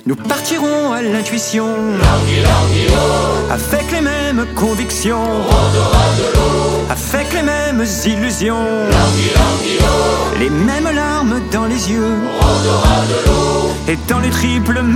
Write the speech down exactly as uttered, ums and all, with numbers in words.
Nous partirons à l'intuition, avec les mêmes convictions, avec les mêmes illusions, les mêmes larmes dans les yeux, et dans les triples